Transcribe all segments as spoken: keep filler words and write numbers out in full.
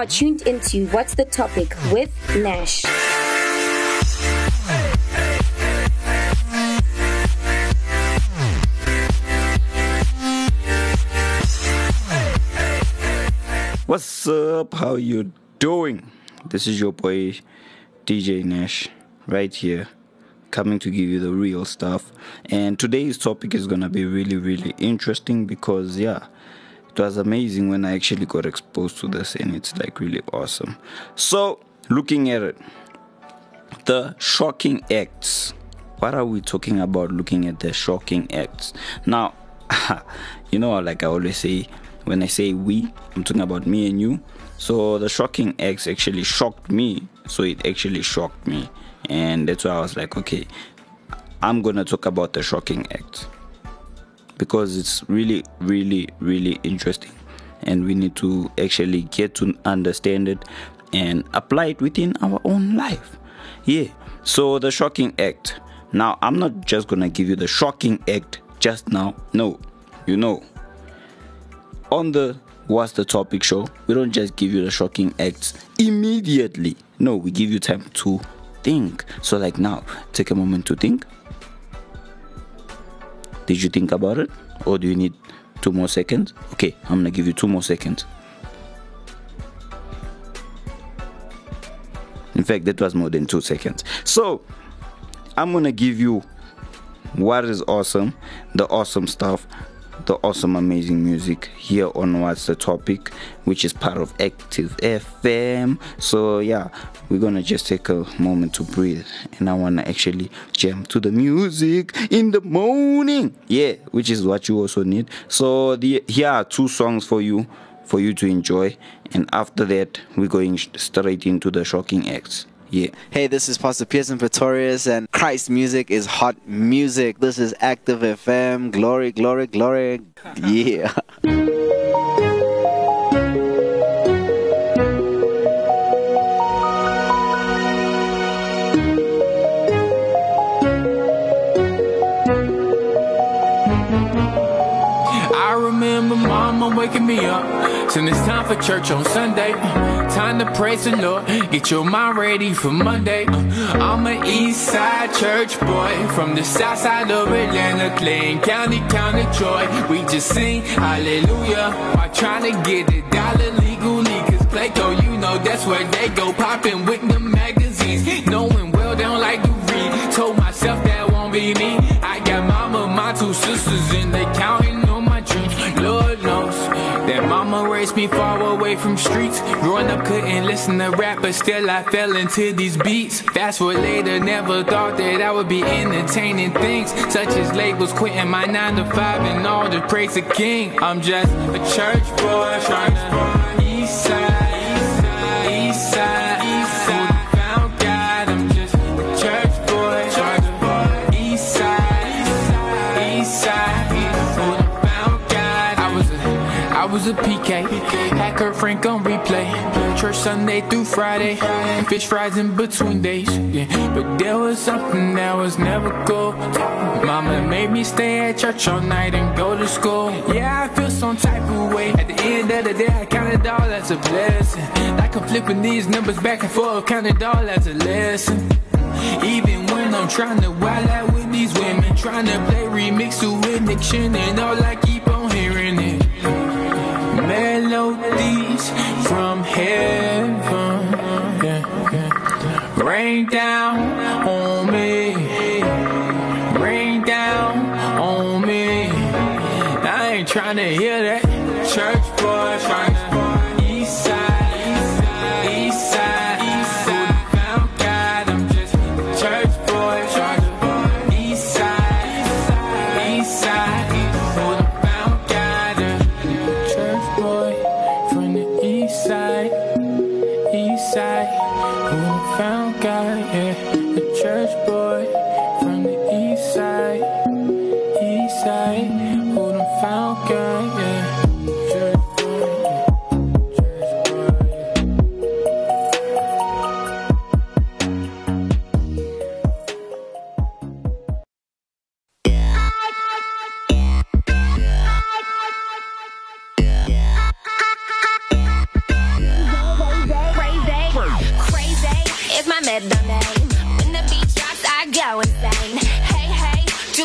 are tuned into What's the Topic with Nash. What's up? How you doing? This is your boy D J Nash right here, coming to give you the real stuff. And today's topic is gonna be really really interesting because yeah, it was amazing when I actually got exposed to this, and it's like really awesome. So looking at it, the shocking acts. What are we talking about looking at the shocking acts? Now, you know, like I always say, when I say we, I'm talking about me and you. So the shocking acts actually shocked me. So it actually shocked me. And that's why I was like, okay, I'm going to talk about the shocking acts. Because it's really, really, really interesting. And we need to actually get to understand it and apply it within our own life. Yeah. So the shocking act. Now, I'm not just going to give you the shocking act just now. No. You know. On the What's the Topic show, we don't just give you the shocking acts immediately. No, we give you time to think. So like now, take a moment to think. Did you think about it? Or do you need two more seconds? Okay, I'm gonna give you two more seconds. In fact, that was more than two seconds. So I'm gonna give you what is awesome, the awesome stuff, the awesome amazing music here on What's the Topic, which is part of Active F M. So yeah, we're gonna just take a moment to breathe, and I wanna actually jam to the music in the morning, yeah, which is what you also need. So the here are two songs for you for you to enjoy, and after that we're going straight into the shocking acts. Yeah. Hey, this is Pastor Pearson Pretorius, and Christ music is hot music. This is Active F M. Glory, glory, glory. Yeah. I remember Mama waking me up, saying it's time for church on Sunday. Time to praise the Lord, get your mind ready for Monday. I'm an East Side church boy from the South Side of Atlanta, Clayton County, County Troy. We just sing hallelujah while trying to get the dollar legally. Cause Plato, you know that's where they go, popping with the magazines. Knowing well they don't like to read. Told myself that won't be me. I got mama, my two sisters, and they counting on my dreams. Lord knows that mama raised me far away from streets. Growing up couldn't listen to rap, but still I fell into these beats. Fast forward later, never thought that I would be entertaining things such as labels, quitting my nine to five and all to praise the king. I'm just a church boy trying to east side, east side, east side, east side. Found God, I'm just a church boy trying to east side, east side, east side. I was a P K, had Kurt Frank on replay. Church Sunday through Friday, fish fries in between days. Yeah. But there was something that was never cool. Mama made me stay at church all night and go to school. Yeah, I feel some type of way. At the end of the day, I counted all as a blessing. Like I'm flipping these numbers back and forth, counted all as a lesson. Even when I'm trying to wild out with these women, trying to play remix to addiction, and all I keep on hearing it. Melodies from heaven, yeah, yeah. Rain down on me, rain down on me. I ain't trying to hear that. Church boy trying to east side, east side, east side, east side. Found God, I'm just a church boy trying to east side, east side, east side. Found God, a church boy from the east side, east side. Who found God, yeah, a church boy from the east side, east side. Who done found God, yeah, church boy, yeah.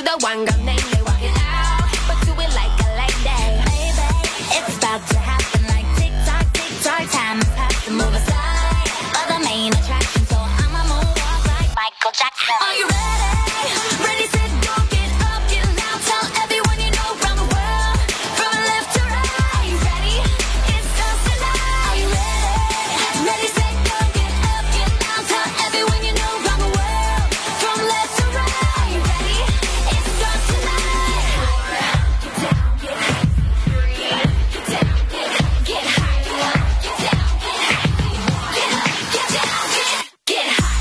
the one girl name they walk it out, but do it like a lady. Baby, it's about to happen like tick tock, tick tock. Time is have to move aside for the main attraction, so I'ma move up like Michael Jackson. Are you ready? Ready, set, go, get up, get loud, tell everyone you know around the world, from left to right. Are you ready? It's us tonight. Are you ready? Ready, set, go, get up, get loud, tell everyone you know around the world, from left to right. Are you ready? It's us tonight. Get down, get high. Get down, get get high. Get down, get get get down, get get high.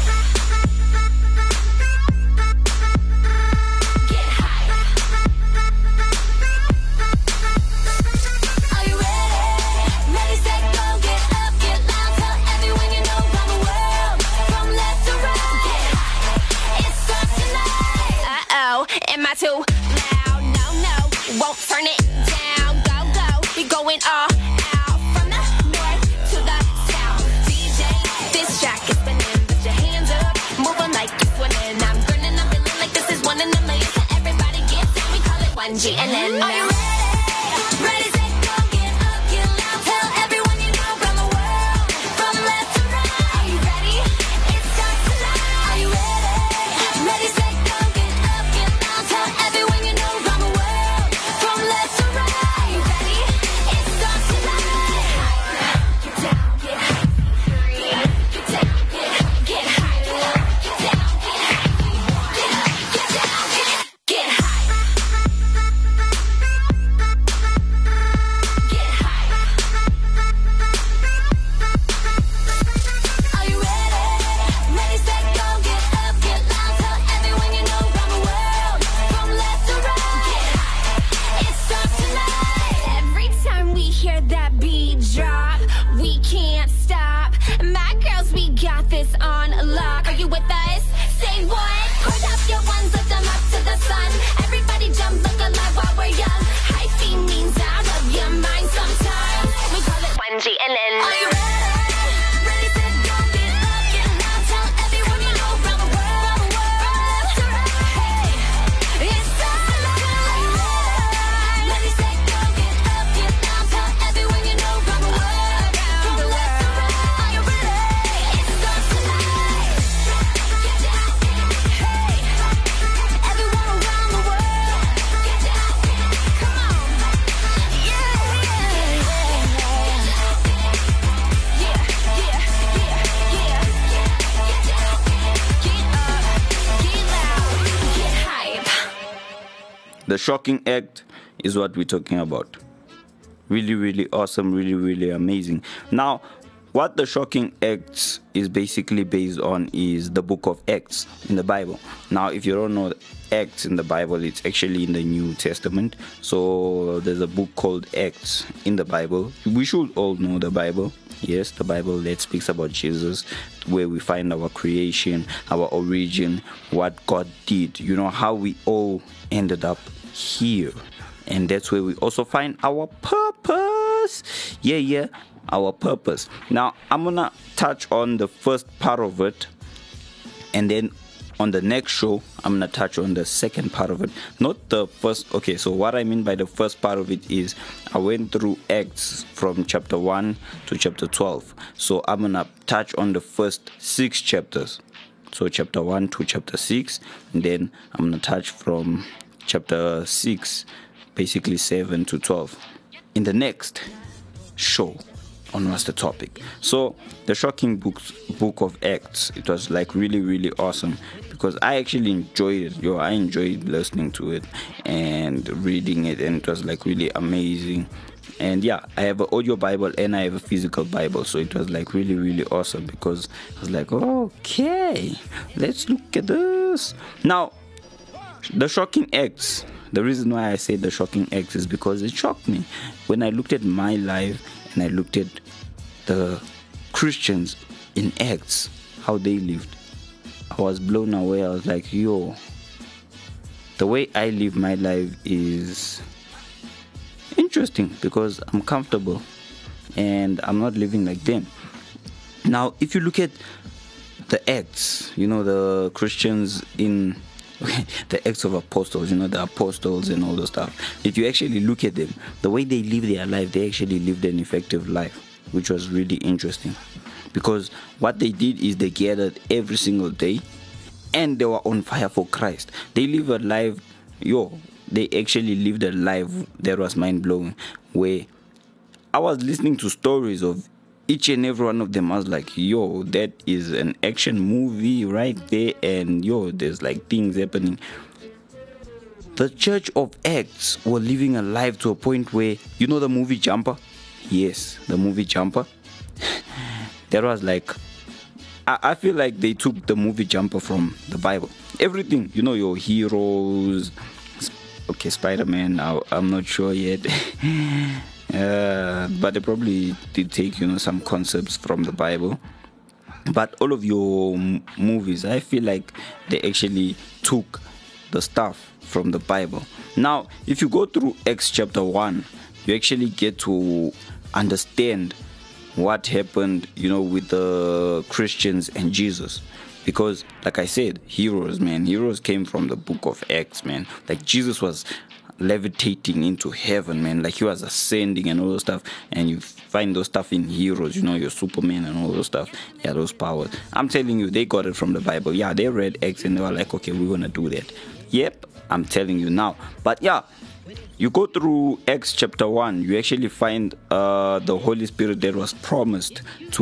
Get high. Are you ready? Ready, set, go, get up, get loud, tell everyone you know around the world, from left to right. Get high. It's us tonight. Uh-oh, am I too loud? No, no, won't turn it down. Go, go, we going all out, from the north to the south. D J, this track is spinning, put your hands up, moving like you're swimming. I'm grinning, I'm feeling like this is one in a million. So everybody get down, we call it one G and then are you ready? Ready, set, go, get up, get loud, tell everyone you know around the world, from left to right. Are you ready? It's us tonight. Are you ready? Ready, set, go, get up, get loud, tell everyone you know around the world, from left to right. Are you ready? It's us tonight. Get down, get high. Get down, get get high. Get down, get get get down, get get high. Get high. Are you ready? Ready, set, go, get up, get loud, tell everyone you know around the world, from left to right. Get high. It's us tonight. Every time we hear that beat drop, we can't stop. My girls, we got this on lock. Are you with us? Say what? Put up your ones, lift them up to the sun. Everybody jump, look alive while we're young. High feet means out of your mind sometimes. We call it one G and then are you ready? Ready, set, go, get up, get loud, tell everyone you know around the world, from left to right. It's us tonight. Are you ready? Ready, set, go, get up, get loud, tell everyone you know around the world, from left to right. Are you ready? It's us tonight. Get down, hey, everyone around the world, get down, come on, yeah, yeah, yeah, yeah, yeah, get down, get up, get loud, get hype. The shocking act is what we're talking about. Really, really awesome, really, really amazing. Now, what the shocking acts is basically based on is the book of Acts in the Bible. Now, if you don't know Acts in the Bible, it's actually in the New Testament. So there's a book called Acts in the Bible. We should all know the Bible. Yes, the Bible that speaks about Jesus, where we find our creation, our origin, what God did, you know, how we all ended up here. And that's where we also find our purpose. Yeah, yeah, our purpose. Now, I'm gonna touch on the first part of it, and then on the next show, I'm gonna touch on the second part of it. Not the first. Okay, so what I mean by the first part of it is I went through Acts from chapter one to chapter twelve. So I'm gonna touch on the first six chapters. So chapter one to chapter six, and then I'm gonna touch from chapter six, basically seven to twelve. In the next show, on what's the topic. So the shocking books, book of Acts, it was like really, really awesome because I actually enjoyed it. Yo, I enjoyed listening to it and reading it, and it was like really amazing. And yeah, I have an audio Bible and I have a physical Bible, so it was like really, really awesome because I was like, okay, let's look at this. Now, the shocking acts, the reason why I say the shocking acts is because it shocked me when I looked at my life and I looked at the Christians in Acts, how they lived. I was blown away. I was like, yo, the way I live my life is interesting because I'm comfortable and I'm not living like them. Now, if you look at the Acts, you know, the Christians in the Acts of Apostles, you know, the apostles and all those stuff. If you actually look at them, the way they live their life, they actually lived an effective life, which was really interesting. Because what they did is they gathered every single day and they were on fire for Christ. They live a life, yo, they actually lived a life that was mind-blowing, where I was listening to stories of each and every one of them. I was like, yo, that is an action movie right there, and yo, there's like things happening. The Church of Acts were living a life to a point where, you know the movie Jumper? Yes, the movie Jumper. That was like, I, I feel like they took the movie Jumper from the Bible. Everything, you know, your heroes. Okay, Spider-Man, I, I'm not sure yet. Uh, but they probably did take, you know, some concepts from the Bible. But all of your m- movies, I feel like they actually took the stuff from the Bible. Now, if you go through Acts chapter one, you actually get to understand what happened, you know, with the Christians and Jesus. Because, like I said, heroes, man, heroes came from the book of Acts, man. Like, Jesus was levitating into heaven, man, like he was ascending and all those stuff, and you find those stuff in heroes, you know, your Superman and all those stuff. Yeah, those powers, I'm telling you, they got it from the Bible. Yeah, they read Acts and they were like, okay, we're gonna do that. Yep, I'm telling you now. But yeah, you go through Acts chapter one, you actually find uh the Holy Spirit that was promised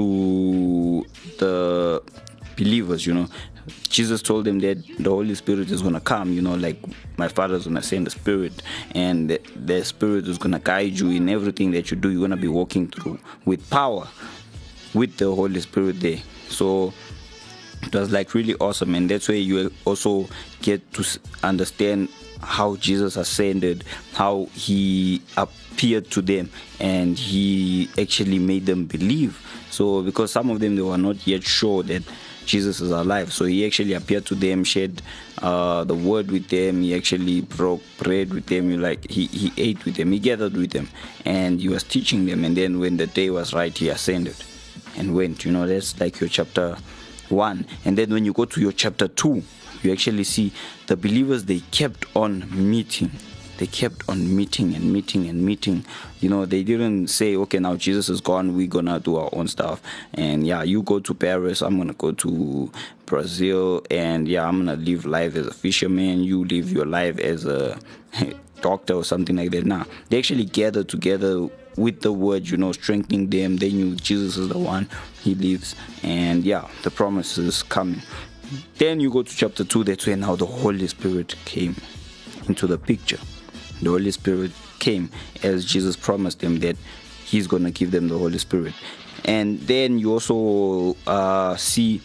to the believers, you know. Jesus told them that the Holy Spirit is going to come, you know, like my Father's going to send the Spirit, and the, the Spirit is going to guide you in everything that you do. You're going to be walking through with power, with the Holy Spirit there. So it was like really awesome, and that's where you also get to understand how Jesus ascended, how he appeared to them, and he actually made them believe. So because some of them, they were not yet sure that Jesus is alive, so he actually appeared to them, shared uh, the word with them. He actually broke bread with them. He like he, he ate with them, he gathered with them, and he was teaching them. And then when the day was right, he ascended and went. You know, that's like your chapter one. And then when you go to your chapter two, you actually see the believers, they kept on meeting. They kept on meeting and meeting and meeting. You know, they didn't say, okay, now Jesus is gone, we're gonna do our own stuff. And yeah, you go to Paris, I'm gonna go to Brazil, and yeah, I'm gonna live life as a fisherman, you live your life as a doctor or something like that. Nah, they actually gathered together with the word, you know, strengthening them. They knew Jesus is the one, he lives, and yeah, the promise is coming. Then you go to chapter two, that's where now the Holy Spirit came into the picture. The Holy Spirit came as Jesus promised them that he's going to give them the Holy Spirit. And then you also uh, see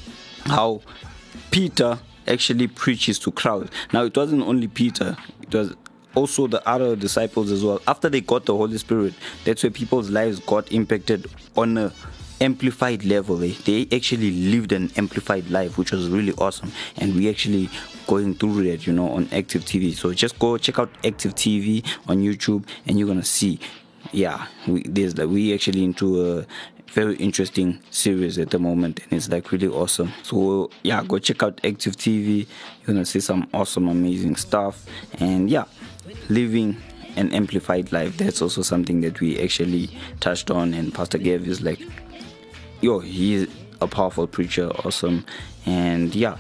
how Peter actually preaches to crowds. Now, it wasn't only Peter, it was also the other disciples as well. After they got the Holy Spirit, that's where people's lives got impacted on a amplified level. They, they actually lived an amplified life, which was really awesome, and we actually going through that, you know, on Active T V. So just go check out Active T V on YouTube, and you're gonna see, yeah, we, there's like we actually into a very interesting series at the moment, and it's like really awesome. So yeah, go check out Active T V. You're gonna see some awesome, amazing stuff, and yeah, living an amplified life. That's also something that we actually touched on, and Pastor Gav is like, yo, he's a powerful preacher, awesome, and yeah,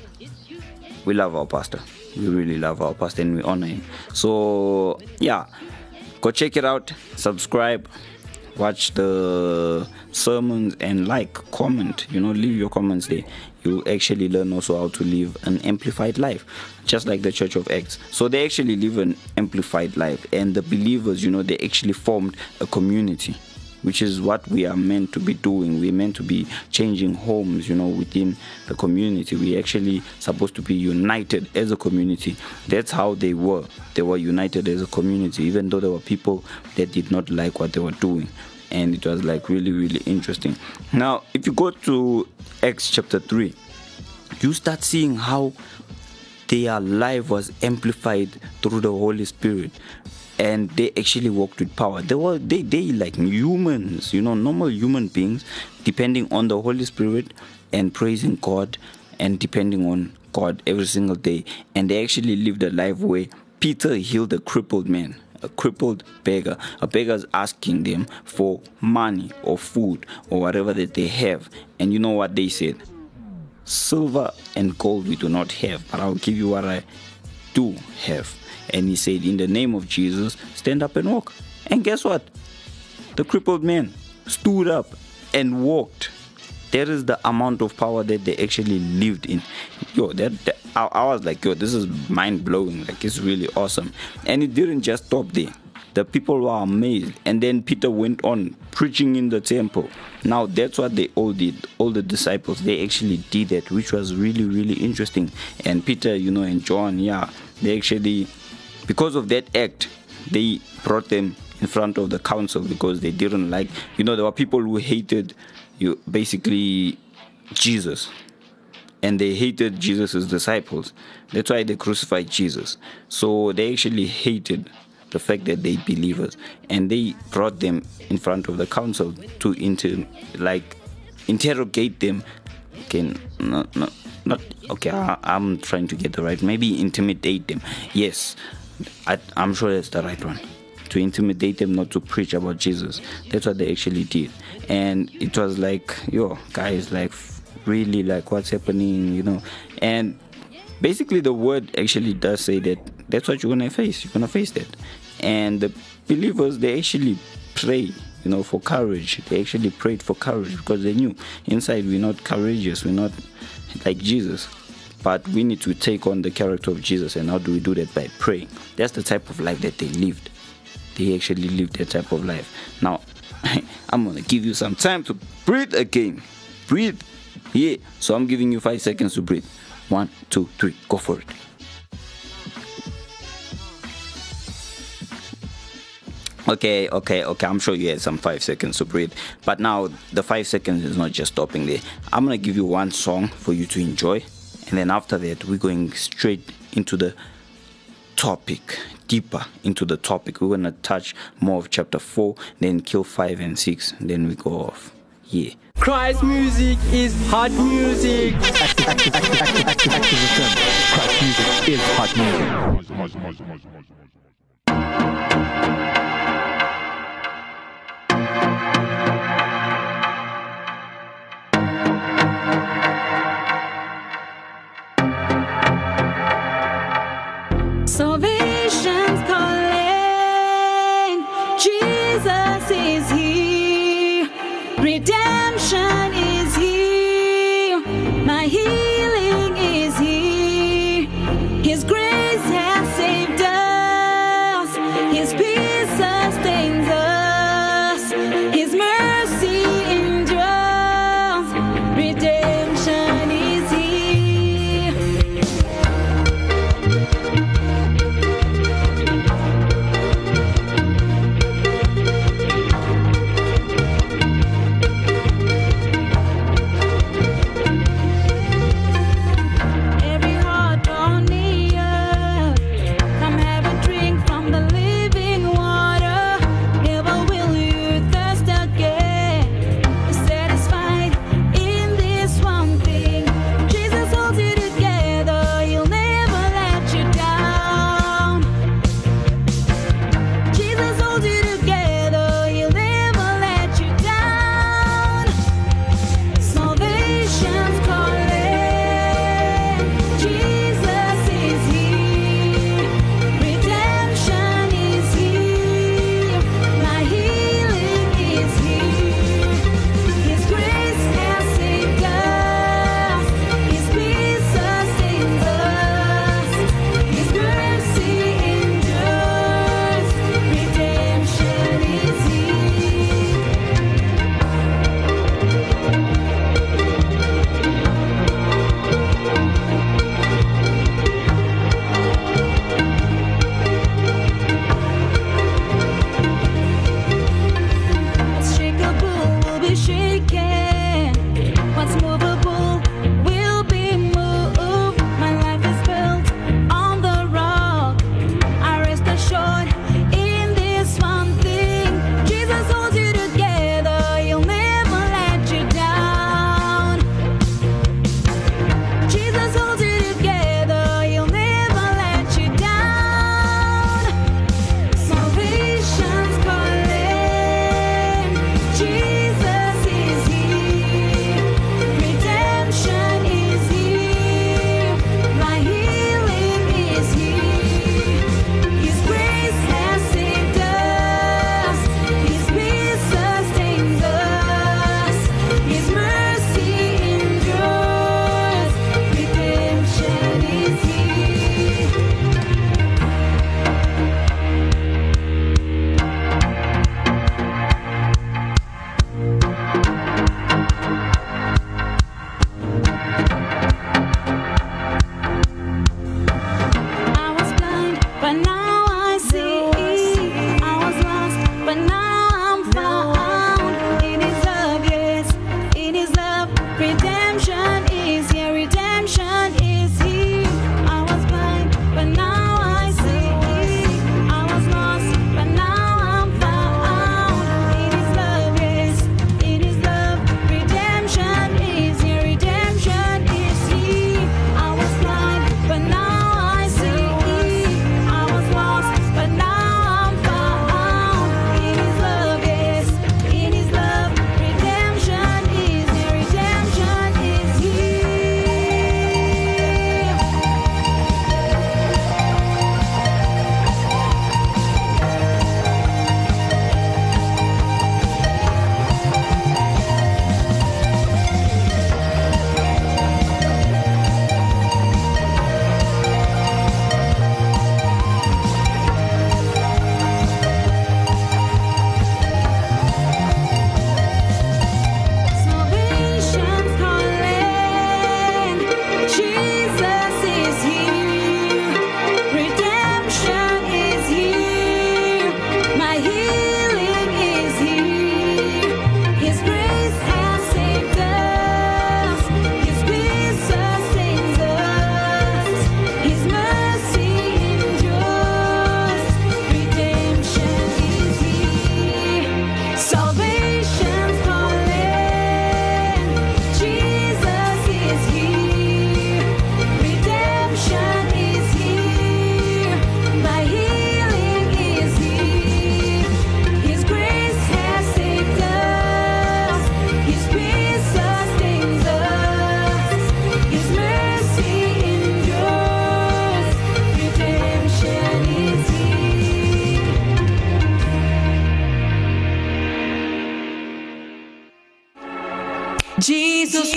we love our pastor. We really love our pastor, and we honor him. So yeah, go check it out, subscribe, watch the sermons, and like, comment, you know, leave your comments there. You actually learn also how to live an amplified life, just like the Church of Acts. So they actually live an amplified life, and the believers, you know, they actually formed a community, which is what we are meant to be doing. We're meant to be changing homes, you know, within the community. We're actually supposed to be united as a community. That's how they were. They were united as a community, even though there were people that did not like what they were doing. And it was like really, really interesting. Now, if you go to Acts chapter three, you start seeing how their life was amplified through the Holy Spirit. And they actually walked with power. They were they they like humans, you know, normal human beings, depending on the Holy Spirit and praising God, and depending on God every single day, and they actually lived a life where Peter healed a crippled man, a crippled beggar. A beggar is asking them for money or food or whatever that they have, and you know what they said? Silver and gold we do not have, but I'll give you what I do have. And he said, in the name of Jesus, stand up and walk. And guess what? The crippled man stood up and walked. That is the amount of power that they actually lived in. Yo, that, that I, I was like, yo, this is mind-blowing. Like, it's really awesome. And it didn't just stop there. The people were amazed. And then Peter went on preaching in the temple. Now, that's what they all did. All the disciples, they actually did that, which was really, really interesting. And Peter, you know, and John, yeah, they actually, because of that act, they brought them in front of the council because they didn't like, you know, there were people who hated you, basically Jesus, and they hated Jesus' disciples. That's why they crucified Jesus. So they actually hated the fact that they believers, and they brought them in front of the council to inter, like interrogate them. Okay, not, not, not okay. I, I'm trying to get the right. Maybe intimidate them. Yes, I, I'm sure that's the right one. To intimidate them not to preach about Jesus. That's what they actually did. And it was like, yo, guys, like, really, like, what's happening, you know? And basically the word actually does say that that's what you're going to face. You're going to face that. And the believers, they actually pray, you know, for courage. They actually prayed for courage because they knew inside we're not courageous. We're not like Jesus. But we need to take on the character of Jesus. And how do we do that? By praying. That's the type of life that they lived. They actually lived that type of life. Now, I'm going to give you some time to breathe again. Breathe. Yeah. So I'm giving you five seconds to breathe. One, two, three. Go for it. Okay, okay, okay. I'm sure you had some five seconds to breathe. But now, the five seconds is not just stopping there. I'm going to give you one song for you to enjoy. And then after that, we're going straight into the topic, deeper into the topic. We're going to touch more of chapter four, then kill five and six, and then we go off. Yeah. Christ music is hot music. Active, active, active, active, active, active F M. Christ music is hot music. Salvation's calling, Jesus is here, redemption is here, my healing is here, His grace has saved us, His peace sustains us, His mercy endures, redemption is here.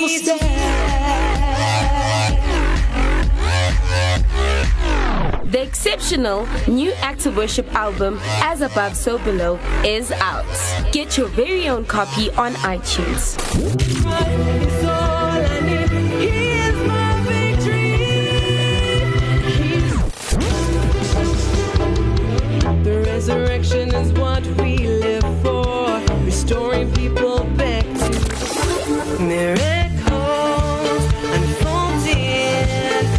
beautiful step. The exceptional new Act of Worship album, As Above So Below, is out. Get your very own copy on iTunes. It's all I need. He is my victory. He's- The resurrection is what we live for, restoring people back to miracles unfolding,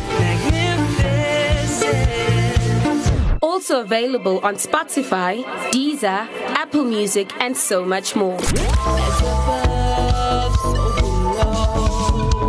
magnificent. Also available on Spotify, Deezer, Apple Music, and so much more. As above, so below.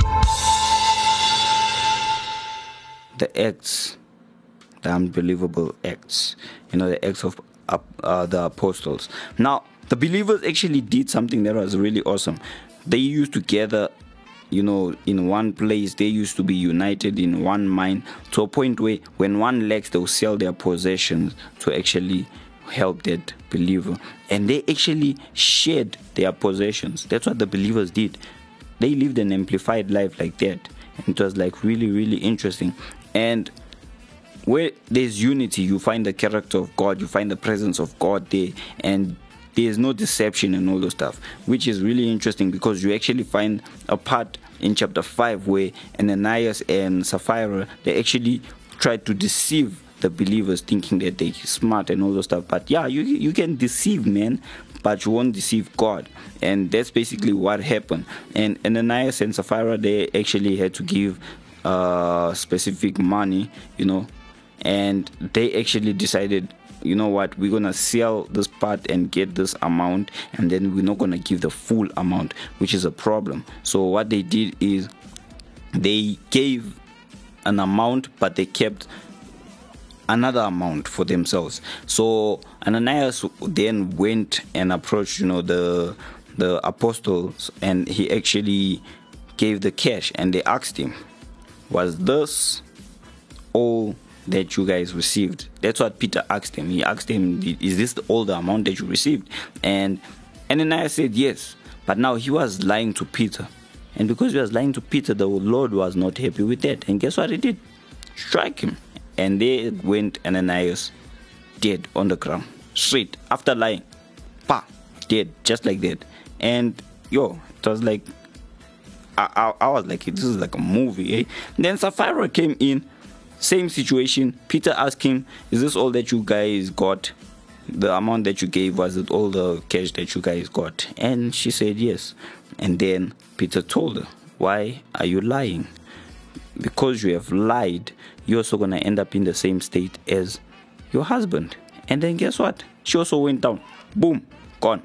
The acts, the unbelievable acts, you know, the acts of uh, uh, the apostles. Now, the believers actually did something that was really awesome. They used to gather, you know, in one place. They used to be united in one mind, to a point where when one lacks, they'll sell their possessions to actually help that believer. And they actually shared their possessions. That's what the believers did. They lived an amplified life like that. And it was like really, really interesting. And where there's unity, you find the character of God, you find the presence of God there, and there's no deception and all those stuff, which is really interesting, because you actually find a part in chapter five where Ananias and Sapphira, they actually tried to deceive the believers, thinking that they're smart and all those stuff. But yeah, you you can deceive men, but you won't deceive God. And that's basically what happened. And Ananias and Sapphira, they actually had to give uh specific money, you know, and they actually decided, you know what, we're gonna sell this part and get this amount, and then we're not gonna give the full amount, which is a problem. So what they did is they gave an amount, but they kept another amount for themselves. So Ananias then went and approached, you know, the the apostles, and he actually gave the cash, and they asked him, was this all that you guys received? That's what Peter asked him. He asked him, is this all the amount that you received? And Ananias said yes, but now he was lying to Peter. And because he was lying to Peter, the Lord was not happy with that. And guess what he did? Strike him. And they went Ananias dead on the ground, straight after lying. Pa, dead, just like that. And yo, it was like, I, I, I was like, this is like a movie, eh? Then Sapphira came in, same situation. Peter asked him, is this all that you guys got? The amount that you gave, was it all the cash that you guys got? And she said yes. And then Peter told her, why are you lying? Because you have lied, you're also going to end up in the same state as your husband. And then guess what? She also went down. Boom, gone.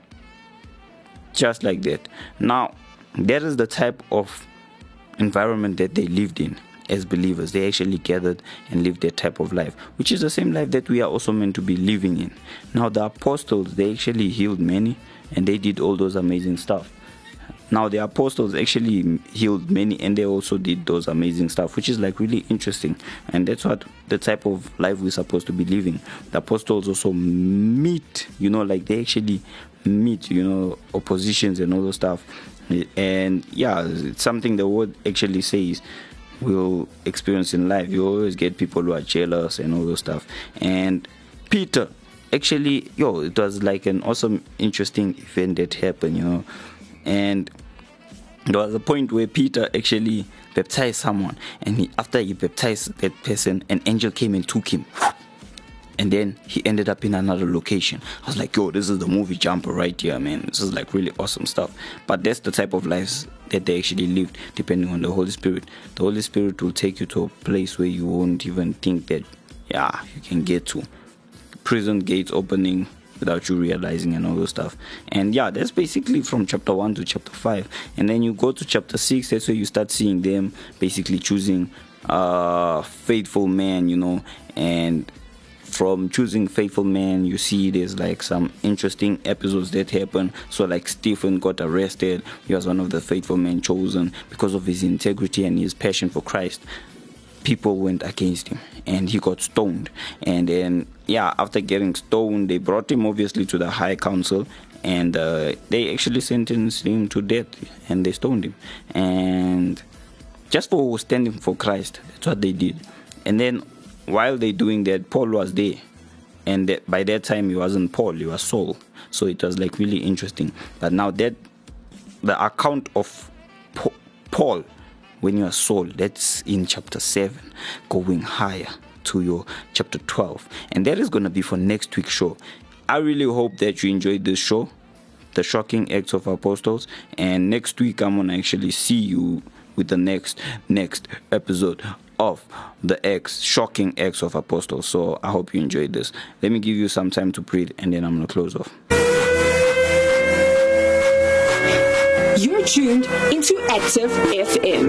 Just like that. Now, that is the type of environment that they lived in as believers. They actually gathered and lived that type of life, which is the same life that we are also meant to be living in. Now, the apostles, they actually healed many, and they did all those amazing stuff. Now, the apostles actually healed many, and they also did those amazing stuff, which is like really interesting. And that's what the type of life we're supposed to be living. The apostles also meet, you know, like they actually meet, you know, oppositions and all those stuff. And yeah, it's something the word actually says we'll experience in life. You always get people who are jealous and all those stuff. And Peter, actually, yo, it was like an awesome, interesting event that happened, you know. And there was a point where Peter actually baptized someone, and he, after he baptized that person, an angel came and took him, and then he ended up in another location. I was like, yo, this is the movie Jumper right here, man. This is like really awesome stuff. But that's the type of lives that they actually lived, depending on the Holy Spirit. The Holy Spirit will take you to a place where you won't even think that, yeah, you can get to. Prison gates opening without you realizing and all those stuff. And yeah, that's basically from chapter one to chapter five. And then you go to chapter six, that's where you start seeing them basically choosing a faithful man, you know. And from choosing faithful man, you see there's like some interesting episodes that happen. So like Stephen got arrested. He was one of the faithful men chosen because of his integrity and his passion for Christ. People went against him and he got stoned. And then yeah, after getting stoned, they brought him obviously to the high council, and uh, they actually sentenced him to death, and they stoned him, and just for standing for Christ. That's what they did. And then while they doing that, Paul was there, and that, by that time he wasn't Paul, he was Saul. So it was like really interesting. But now that the account of Paul when you are Saul, that's in chapter seven, going higher to your chapter twelve, and that is going to be for next week's show. I really hope that you enjoyed this show, the Shocking Acts of Apostles, and next week I'm going to actually see you with the next next episode of the Acts, Shocking Acts of Apostles. So I hope you enjoyed this. Let me give you some time to breathe, and then I'm going to close off. You're tuned into Active F M.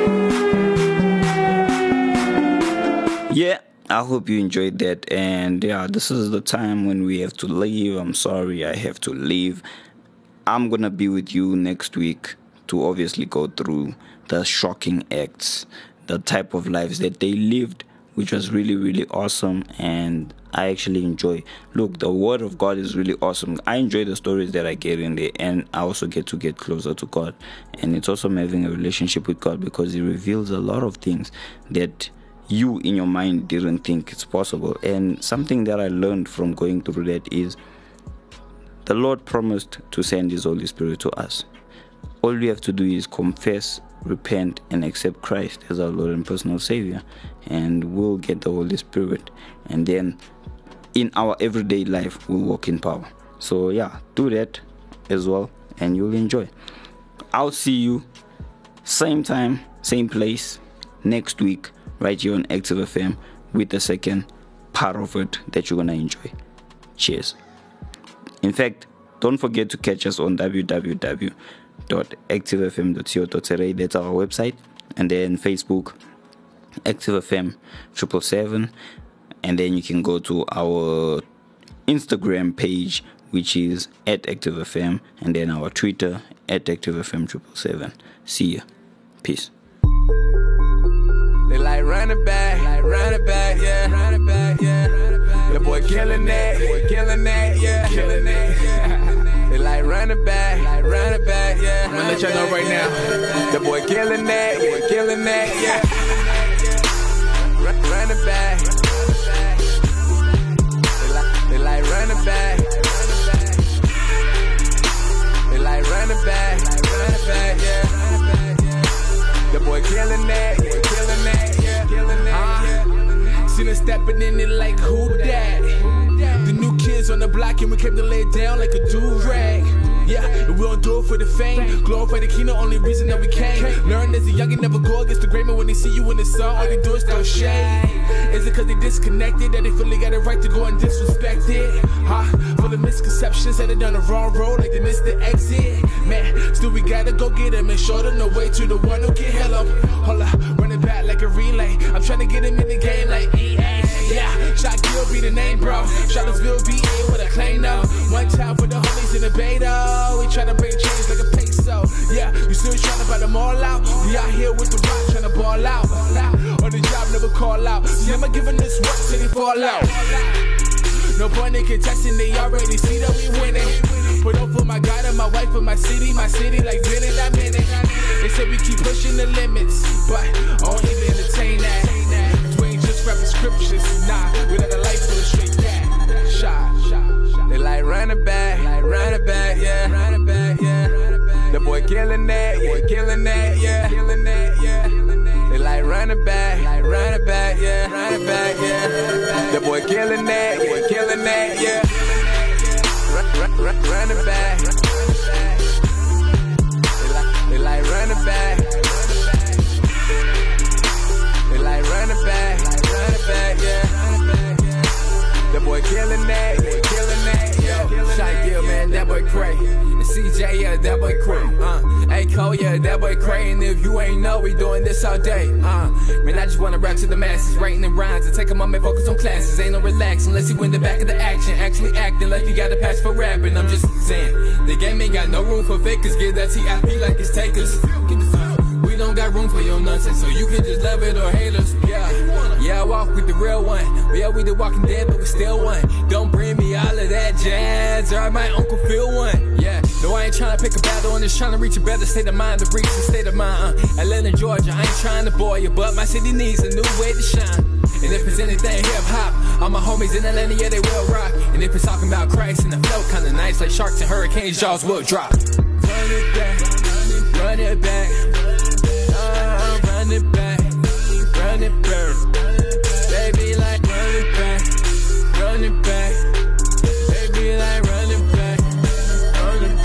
Yeah, I hope you enjoyed that. And yeah, this is the time when we have to leave. I'm sorry I have to leave. I'm going to be with you next week to obviously go through the shocking acts, the type of lives that they lived, which was really, really awesome. And I actually enjoy. Look, the word of God is really awesome. I enjoy the stories that I get in there, and I also get to get closer to God. And it's awesome having a relationship with God, because He reveals a lot of things that you in your mind didn't think it's possible. And something that I learned from going through that is the Lord promised to send His Holy Spirit to us. All we have to do is confess, repent, and accept Christ as our Lord and personal Savior, and we'll get the Holy Spirit. And then in our everyday life, we'll walk in power. So yeah, do that as well, and you'll enjoy. I'll see you same time, same place next week, right here on Active F M, with the second part of it that you're gonna enjoy. Cheers. In fact, don't forget to catch us on w w w dot active f m dot co dot za. That's our website. And then Facebook, Active F M triple seven. And then you can go to our Instagram page, which is at Active F M, and then our Twitter at Active F M triple seven. See ya. Peace. They like run it back, like run it back, yeah, run it back, yeah. The boy killing that, boy killing that, yeah, killing that. They like run it back, like run it back, yeah. I'm gonna let y'all know right now. The boy killing that, boy killing that, yeah. Run, run it back. They like, they like run it back. They like run it back, like run it back, yeah. The boy killing that, boy killing that, yeah, killing that, yeah. Seen her stepping in it like who that? The new kids on the block, and we came to lay it down like a do-rag. Yeah, and we don't do it for the fame. Glorify the king, the only reason that we came. Learn as a youngin', never go against the great man. When they see you in the sun, all they do is throw shade. Is it cause they disconnected that they feel they got a right to go and disrespect it? Huh? Full of misconceptions that they done the wrong road, like they missed the exit. Man, still we gotta go get them and show them the way to the one who can help them. Hold up, running back like a relay. I'm trying to get him in the game like E A. Yeah, Shot Gill be the name, bro. Charlottesville B A with a claim, though. One time for the homies in the beta. We tryna bring change like a peso. Yeah, you still tryna buy them all out. We out here with the rock tryna ball out. On the job, never call out. Never giving this work till they fall out. No point in contesting, they already see that we winning. Put up for my God and my wife and my city, my city like winning that minute. They say we keep pushing the limits, but I won't even entertain that. We ain't just rapping scriptures, nah. We let the life illustrate that. Shot, shot. They like run it back, like run it back, yeah, run it back, yeah. The boy killing that, boy killing that, yeah, killing that, yeah. They like run it back, like run it back, yeah, run it back, yeah. The boy killing that, boy killing that, yeah. Run, run, run, run it back. They like, they like run it back. They like run it back, like run it back, yeah. The boy killing that, boy killing that, yeah. Shot Gill, man, that boy cray. And C J, yeah, that boy cray. Uh, A Cole, yeah, that boy cray. And if you ain't know, we doing this all day. Uh, man, I just wanna rap to the masses, writing in rhymes and taking my man focus on classes. Ain't no relax unless you in the back of the action, actually acting like you got a pass for rapping. I'm just saying, the game ain't got no room for fakers. Give that T I P like it's takers. We don't got room for your nonsense, so you can just love it or hate us. Yeah, yeah, I walk with the real one. Yeah, we the walking dead, but we still one. Don't bring me all of that jazz. I might Uncle Phil one. Yeah, no, I ain't trying to pick a battle. I'm just trying to reach a better state of mind. To reach the state of mind. Uh, Atlanta, Georgia, I ain't trying to bore you, but my city needs a new way to shine. And if it's anything hip hop, all my homies in Atlanta, yeah, they will rock. And if it's talking about Christ and the flow kinda nice, like sharks and hurricanes, jaws will drop. Run it back, run it back, uh, run it back, run it back. Baby, like run it back, run it back. Baby, like run it back, run it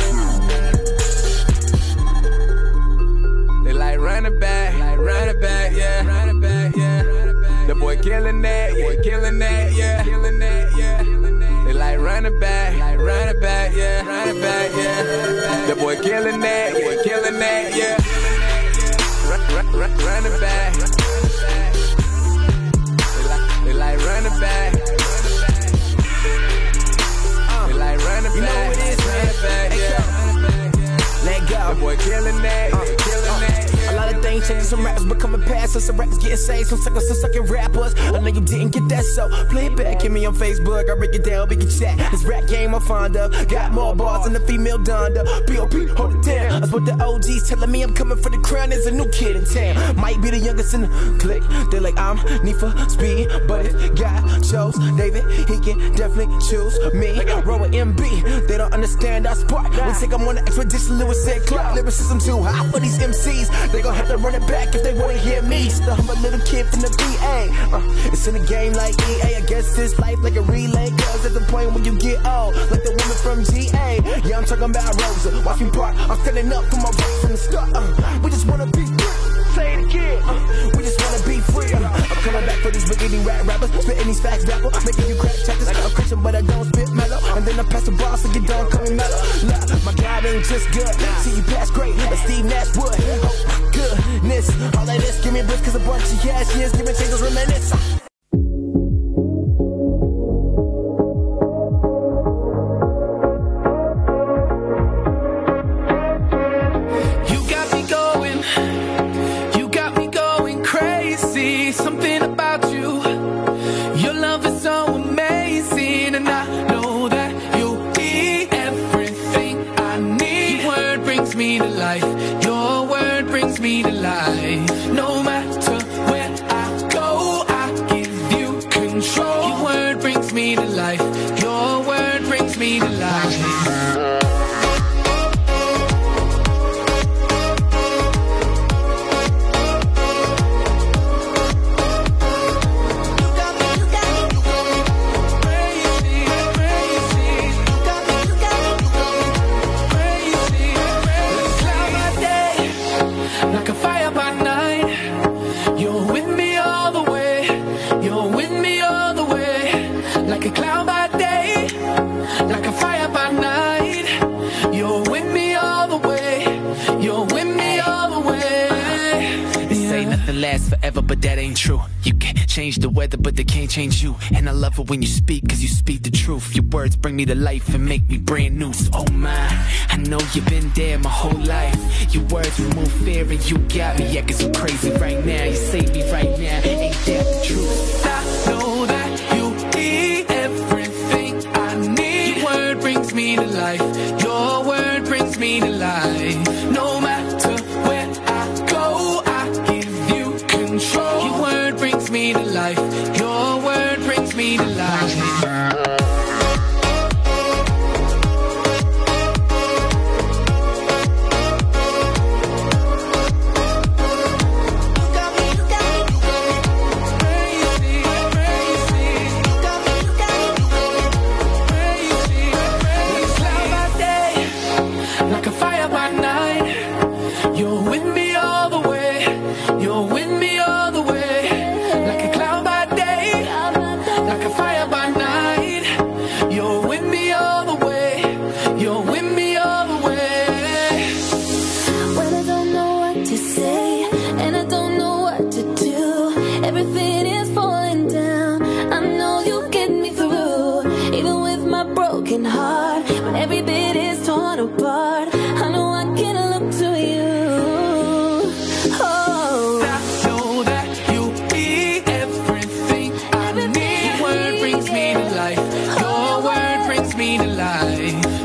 back. They like run it back, like run it back, yeah, run it back, yeah. The boy killing that, boy killing that, yeah, killing that, yeah. They like run it back, like run it back, yeah, run it back, yeah. The boy killing that, boy killing that, yeah. Run, run, run, run it back. They like, they like run it back. They like run it back. You know what it is, run it back, yeah. Let go. The boy killing that, uh, killing that. A lot of things changing, some rappers becoming past us, some rappers getting saved, some suckers, some sucking rappers. I know you didn't get that, so play it back. Hit me on Facebook, I break it down, we can chat. This rap game I'm fond of, got more bars than the female Donda. P O P, hold it down. That's what the O Gs telling me I'm coming for the crown. There's a new kid in town, might be the youngest in the clique. They're like, I'm need for speed, but if God chose David, he can definitely choose me. Roll with M B, they don't understand our sport. We think I'm on the expedition, Lewis said Clark. Lyricism too high for these M Cs. They gon' have to run it back if they wanna hear me. Just a humble little kid from the V A. Uh, it's in the game like E A. I guess this life like a relay. Cause at the point when you get old, like the woman from G A. Yeah, I'm talking about Rosa. Watch me part. I'm standing up for my rights from the start. Uh, we just wanna be free. Say it again. Uh, we just wanna be free. Uh, I'm coming back for these rickety rap rappers. Spitting these facts rapper. Making you crack chapters. I'm Christian, but I don't spit mellow. And then I pass the ball so you don't come mellow. Look, my God ain't just good. See you pass great. Like Steve Nash would. Oh my goodness. All of this give me a bliss cause a bunch of cash years give me change those reminisce. You got me going, you got me going crazy. Something about you, your love is so amazing. And I know that you'll be everything I need. Your word brings me to life, your word brings me to life. No matter where I go, I give you control. Your word brings me to life, your word brings me to life. Like a fire by night, you're with me all the way. You're with me all the way. Like a cloud by day, like a fire by night. You're with me all the way. You're with me all the way. They say nothing lasts forever, but that ain't true. You can change the weather, but they can't change you. And I love it when you speak, cause you speak the truth. Your words bring me to life and make me brand new. So, oh my, I know you've been there my whole life. Your words remove fear and you got me acting so crazy right now. You save me right now, ain't that the truth? I know that you'll be everything I need. Your word brings me to life, your word brings me to life. No matter where I go, I give you control. Your word brings me to life, your word brings me to life. Like a fire by night, you're with me all the way. You're with me all the way. Like a cloud by day, like a fire by night. You're with me all the way. You're with me all the way. When I don't know what to say and I don't know what to do, everything is falling down. I know you get me through, even with my broken heart. When every bit is torn apart, I know I can look to you. Oh, I know that you'll be everything I need. Your word brings me to life, your word brings me to life.